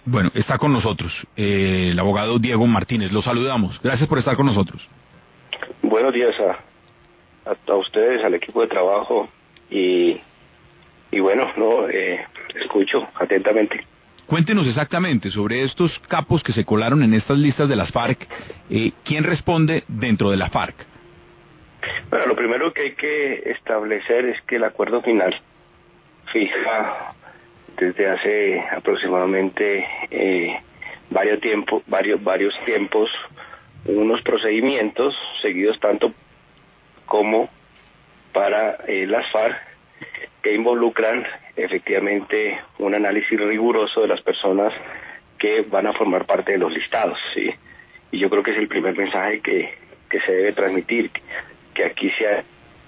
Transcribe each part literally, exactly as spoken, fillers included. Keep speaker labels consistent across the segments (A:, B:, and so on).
A: Bueno, está con nosotros eh, el abogado Diego Martínez. Lo saludamos. Gracias por estar con nosotros.
B: Buenos días a, a, a ustedes, al equipo de trabajo y, y bueno, no eh, escucho atentamente.
A: Cuéntenos exactamente sobre estos capos que se colaron en estas listas de las FARC. Eh, ¿Quién responde dentro de la FARC?
B: Bueno, lo primero que hay que establecer es que el acuerdo final fija desde hace aproximadamente eh, varios tiempos, varios, varios tiempos, unos procedimientos seguidos tanto como para eh, las FARC que involucran efectivamente un análisis riguroso de las personas que van a formar parte de los listados, ¿sí? Y yo creo que es el primer mensaje que, que se debe transmitir, que aquí sea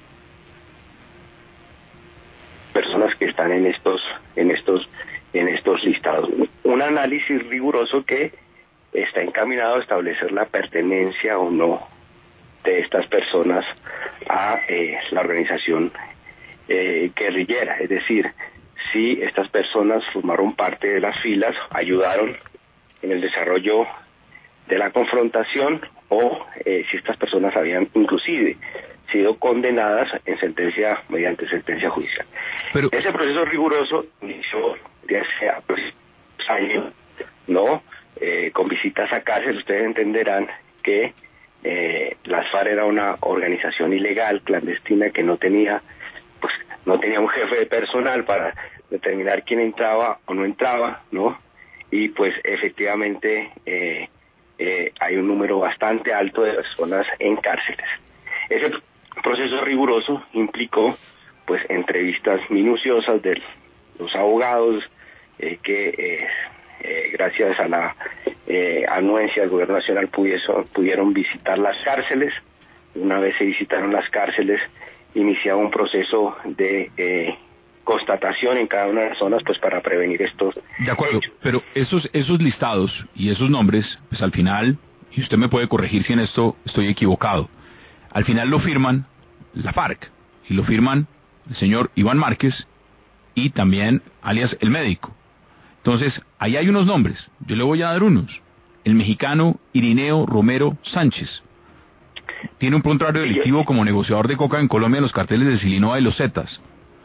B: personas que están en estos, en estos, en estos listados. Un análisis riguroso que está encaminado a establecer la pertenencia o no de estas personas a eh, la organización eh, guerrillera, es decir, si estas personas formaron parte de las filas, ayudaron en el desarrollo de la confrontación o eh, si estas personas habían inclusive sido condenadas en sentencia, mediante sentencia judicial. Pero ese proceso riguroso inició de hace aproximadamente años, ¿no? Eh, con visitas a cárcel. Ustedes entenderán que eh, las FARC era una organización ilegal, clandestina, que no tenía, pues, no tenía un jefe de personal para determinar quién entraba o no entraba, ¿no? Y pues efectivamente eh, eh, hay un número bastante alto de personas en cárceles. Ese proceso riguroso implicó pues entrevistas minuciosas de los abogados eh, que eh, eh, gracias a la eh, anuencia del gobierno nacional pudieron, pudieron visitar las cárceles. Una vez se visitaron las cárceles, iniciaba un proceso de eh, constatación en cada una de las zonas pues para prevenir estos
A: De acuerdo, hechos. Pero esos, esos listados y esos nombres, pues al final, y usted me puede corregir si en esto estoy equivocado, al final lo firman la FARC, y lo firman el señor Iván Márquez, y también alias el médico. Entonces, ahí hay unos nombres, yo le voy a dar unos. El mexicano Irineo Romero Sánchez. Tiene un prontuario delictivo como negociador de coca en Colombia en los carteles de Silinoa y los Zetas.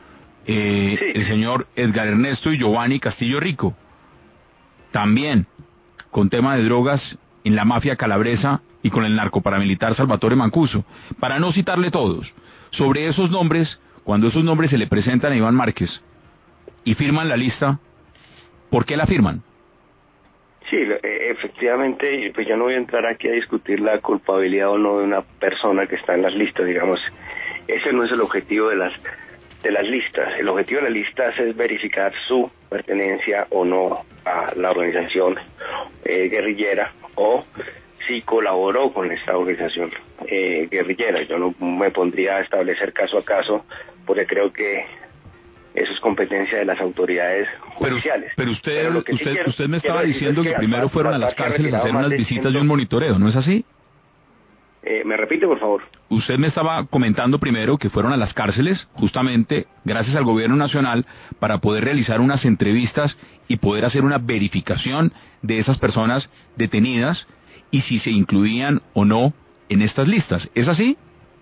A: Eh, sí. El señor Edgar Ernesto y Giovanni Castillo Rico. También, con tema de drogas en la mafia calabresa y con el narcoparamilitar Salvatore Mancuso, para no citarle todos. Sobre esos nombres, cuando esos nombres se le presentan a Iván Márquez y firman la lista, ¿por qué la firman?
B: Sí, efectivamente, pues yo no voy a entrar aquí a discutir la culpabilidad o no de una persona que está en las listas, digamos. Ese no es el objetivo de las de las listas. El objetivo de las listas es verificar su pertenencia o no a la organización eh, guerrillera o si colaboró con esta organización eh, guerrillera. Yo no me pondría a establecer caso a caso porque creo que eso es competencia de las autoridades judiciales.
A: Pero, pero usted, pero lo que usted, sí quiero, usted me estaba diciendo que, que primero fueron a las cárceles a hacer unas visitas de un monitoreo, ¿no es así?
B: Eh, ¿Me repite, por favor?
A: Usted me estaba comentando primero que fueron a las cárceles, justamente gracias al gobierno nacional, para poder realizar unas entrevistas y poder hacer una verificación de esas personas detenidas y si se incluían o no en estas listas. ¿Es así?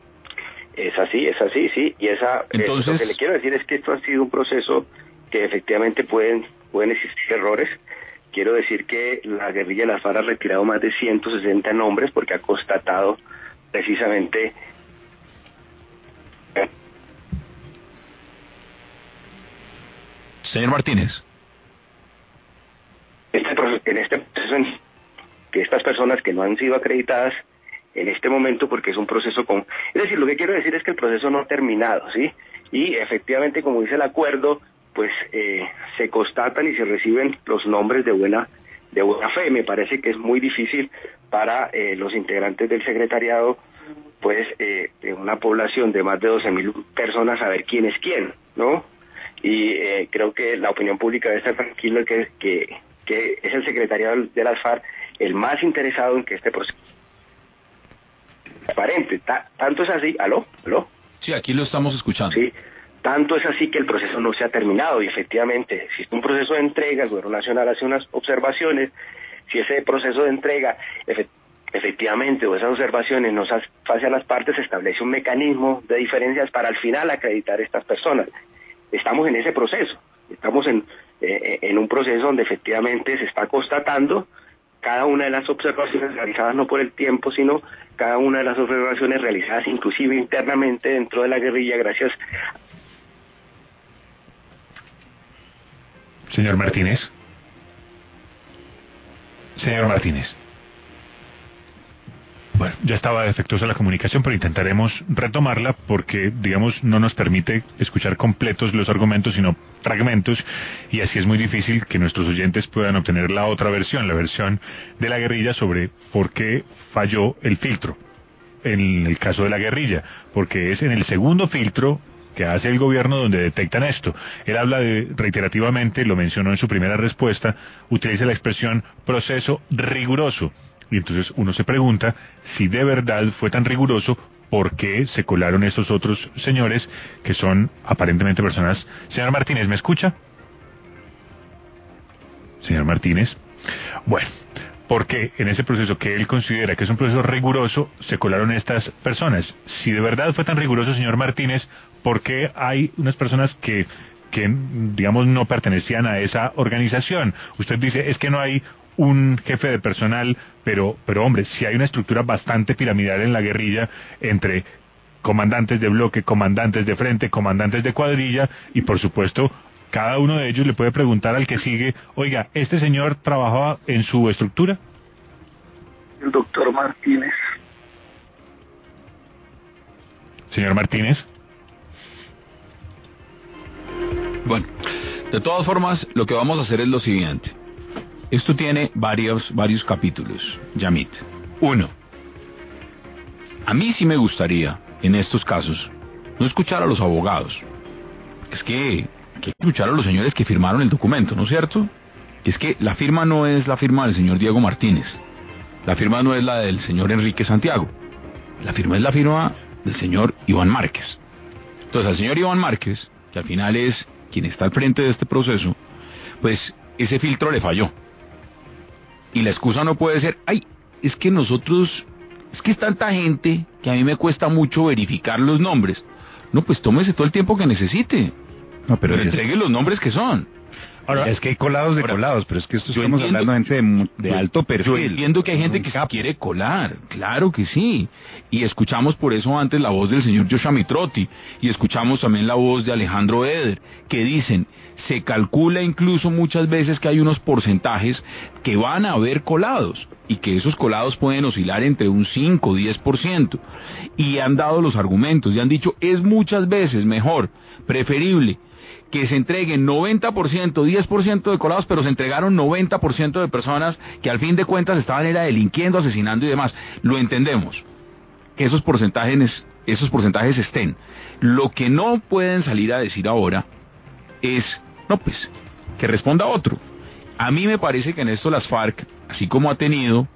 B: Es así, es así, sí. Y esa,
A: Entonces,
B: eh, lo que le quiero decir es que esto ha sido un proceso que efectivamente pueden, pueden existir errores. Quiero decir que la guerrilla de las FARC ha retirado más de ciento sesenta nombres porque ha constatado precisamente
A: señor Martínez,
B: este proceso, en este proceso en que estas personas que no han sido acreditadas en este momento, porque es un proceso con... Es decir, lo que quiero decir es que el proceso no ha terminado, ¿sí? Y efectivamente, como dice el acuerdo, pues eh, se constatan y se reciben los nombres de buena de buena fe. Me parece que es muy difícil para eh, los integrantes del secretariado, pues eh, de una población de más de doce mil personas, saber quién es quién, ¿no? Y eh, creo que la opinión pública debe estar tranquila que, que, que es el secretariado de las FARC el más interesado en que este proceso transparente. Ta, tanto es así, ¿aló? ¿Aló?
A: Sí, aquí lo estamos escuchando.
B: Sí, Tanto es así que el proceso no se ha terminado y efectivamente existe un proceso de entrega, el Gobierno Nacional hace unas observaciones, si ese proceso de entrega efe- efectivamente o esas observaciones no satisfacen a las partes, se establece un mecanismo de diferencias para al final acreditar a estas personas. Estamos en ese proceso, estamos en, eh, en un proceso donde efectivamente se está constatando cada una de las observaciones realizadas no por el tiempo, sino cada una de las observaciones realizadas inclusive internamente dentro de la guerrilla, gracias.
C: Señor Martínez. Señor Martínez. Bueno, ya estaba defectuosa la comunicación, pero intentaremos retomarla porque, digamos, no nos permite escuchar completos los argumentos, sino fragmentos, y así es muy difícil que nuestros oyentes puedan obtener la otra versión, la versión de la guerrilla sobre por qué falló el filtro en el caso de la guerrilla, porque es en el segundo filtro que hace el gobierno donde detectan esto. Él habla de, reiterativamente, lo mencionó en su primera respuesta, utiliza la expresión proceso riguroso. Y entonces uno se pregunta si de verdad fue tan riguroso, ¿por qué se colaron estos otros señores que son aparentemente personas? Señor Martínez, ¿me escucha? Señor Martínez. Bueno, porque en ese proceso que él considera que es un proceso riguroso, se colaron estas personas. Si de verdad fue tan riguroso, señor Martínez, ¿por qué hay unas personas que, que digamos, no pertenecían a esa organización? Usted dice, es que no hay un jefe de personal, pero, pero hombre, si hay una estructura bastante piramidal en la guerrilla entre comandantes de bloque, comandantes de frente, comandantes de cuadrilla, y por supuesto, cada uno de ellos le puede preguntar al que sigue, oiga, ¿este señor trabajaba en su estructura?
B: El doctor Martínez.
C: Señor Martínez.
A: Bueno, de todas formas, lo que vamos a hacer es lo siguiente. Esto tiene varios, varios capítulos, Yamit. Uno, a mí sí me gustaría, en estos casos, no escuchar a los abogados. Es que hay que escuchar a los señores que firmaron el documento, ¿no es cierto? Es que la firma no es la firma del señor Diego Martínez. La firma no es la del señor Enrique Santiago. La firma es la firma del señor Iván Márquez. Entonces, al señor Iván Márquez, que al final es quien está al frente de este proceso, pues ese filtro le falló. Y la excusa no puede ser, ay, es que nosotros, es que es tanta gente que a mí me cuesta mucho verificar los nombres. No, pues tómese todo el tiempo que necesite. No, pero, pero entregue los nombres que son.
C: Ahora,
D: es que hay colados de
A: ahora,
D: colados, pero es que esto estamos
A: entiendo,
D: hablando de gente de, de
A: yo,
D: alto perfil.
A: Yo entiendo que hay gente que se quiere colar, claro que sí. Y escuchamos por eso antes la voz del señor Joshua Mitrotti, y escuchamos también la voz de Alejandro Eder, que dicen, se calcula incluso muchas veces que hay unos porcentajes que van a haber colados, y que esos colados pueden oscilar entre un cinco o diez por ciento. Y han dado los argumentos, y han dicho, es muchas veces mejor, preferible, que se entreguen noventa por ciento, diez por ciento de colados, pero se entregaron noventa por ciento de personas que al fin de cuentas estaban era delinquiendo, asesinando y demás. Lo entendemos. Que esos porcentajes, esos porcentajes estén. Lo que no pueden salir a decir ahora es, no pues, que responda otro. A mí me parece que en esto las FARC, así como ha tenido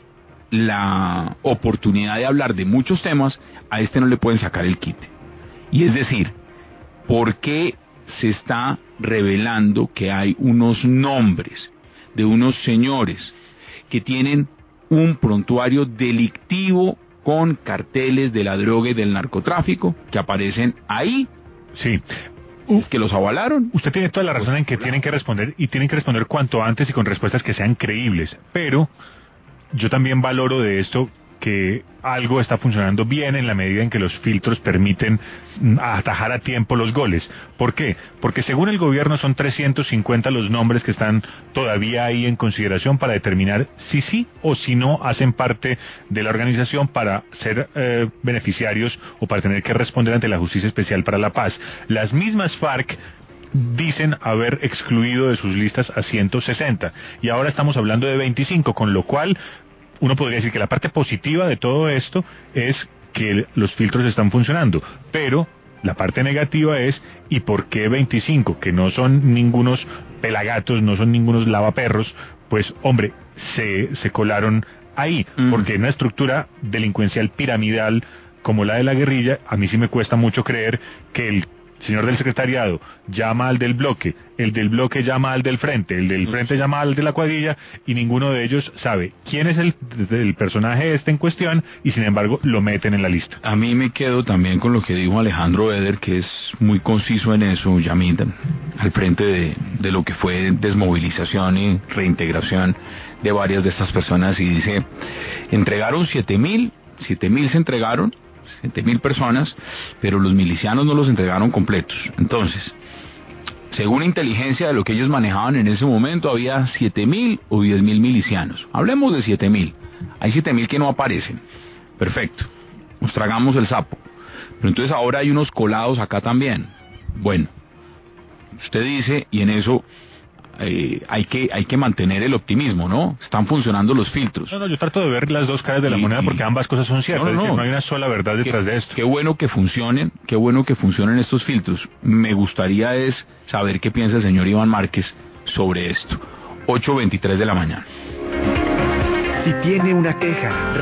A: la oportunidad de hablar de muchos temas, a este no le pueden sacar el quite. Y es decir, ¿por qué se está revelando que hay unos nombres de unos señores que tienen un prontuario delictivo con carteles de la droga y del narcotráfico que aparecen ahí?
C: Sí.
A: Que los avalaron.
C: Usted tiene toda la razón en que tienen que responder, y tienen que responder cuanto antes y con respuestas que sean creíbles, pero yo también valoro de esto que algo está funcionando bien en la medida en que los filtros permiten atajar a tiempo los goles. ¿Por qué? Porque según el gobierno son trescientos cincuenta los nombres que están todavía ahí en consideración para determinar si sí o si no hacen parte de la organización para ser eh, beneficiarios o para tener que responder ante la Justicia Especial para la Paz. Las mismas FARC dicen haber excluido de sus listas a ciento sesenta y ahora estamos hablando de veinticinco, con lo cual uno podría decir que la parte positiva de todo esto es que los filtros están funcionando, pero la parte negativa es, ¿y por qué veinticinco? Que no son ningunos pelagatos, no son ningunos lavaperros, pues hombre, se, se colaron ahí, mm. porque en una estructura delincuencial piramidal como la de la guerrilla, a mí sí me cuesta mucho creer que el señor del secretariado llama al del bloque, el del bloque llama al del frente, el del frente llama al de la cuadrilla, y ninguno de ellos sabe quién es el, el personaje este en cuestión, y sin embargo lo meten en la lista.
A: A mí me quedo también con lo que dijo Alejandro Eder, que es muy conciso en eso, Yamid, al frente de, de lo que fue desmovilización y reintegración de varias de estas personas, y dice, entregaron siete mil, siete mil se entregaron, siete mil personas, pero los milicianos no los entregaron completos. Entonces, según inteligencia de lo que ellos manejaban en ese momento, había siete mil o diez mil milicianos. Hablemos de siete mil. Hay siete mil que no aparecen. Perfecto. Nos tragamos el sapo. Pero entonces ahora hay unos colados acá también. Bueno, usted dice, y en eso eh, hay que hay que mantener el optimismo, ¿no? Están funcionando los filtros.
C: No, no, yo trato de ver las dos caras de la y, moneda porque ambas cosas son ciertas. No, no, es decir, no hay una sola verdad detrás
A: qué,
C: de esto.
A: Qué bueno que funcionen, qué bueno que funcionen estos filtros. Me gustaría es saber qué piensa el señor Iván Márquez sobre esto. ocho veintitrés de la mañana.
D: Si tiene una queja,